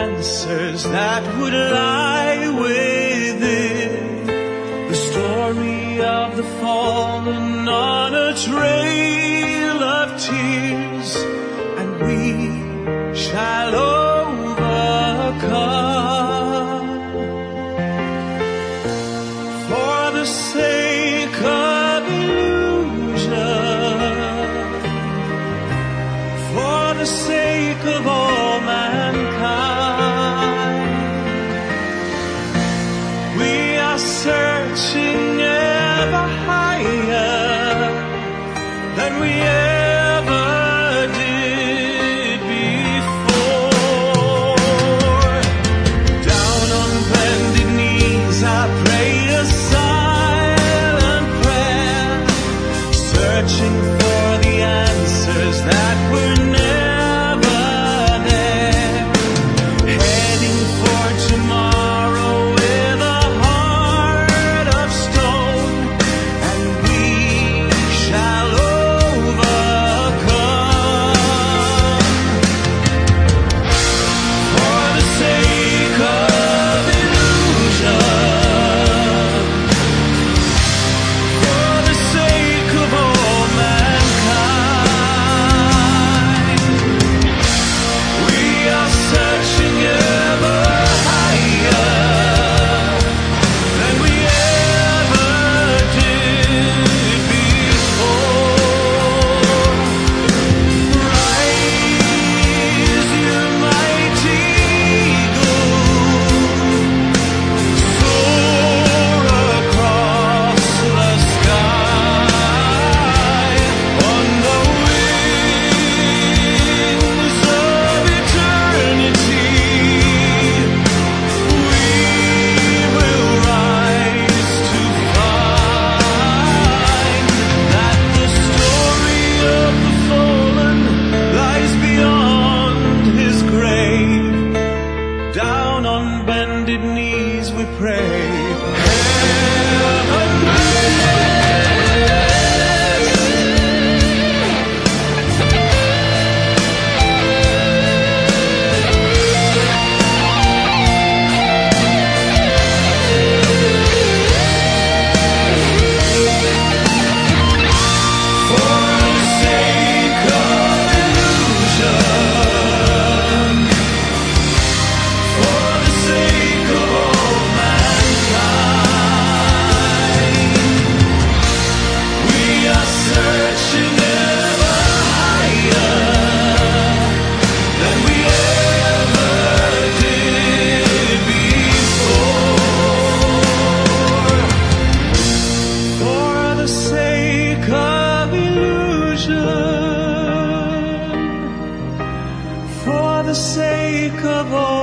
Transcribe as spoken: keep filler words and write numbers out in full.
answers that would lie within the story of the fallen on a trail of tears, and we shall overcome. For the sake of illusion, for the sake of all mankind, we are searching ever higher than we ever did before. Down on bended knees, I pray a silent prayer, searching for the answers that were never there, heading for tomorrow with a heart of stone, and we shall overcome. For the sake of illusion, for the sake of all mankind, we are searching ever higher than we ever did before. Rise, you mighty eagle, soar across the sky on the wings of eternity. We will rise to find that the story of the fallen lies beyond his grave. Down on bended knees we pray. Heaven for the sake of illusion, for the sake of all mankind, we are searching ever higher than we ever did before. For the sake of illusion, for the sake of all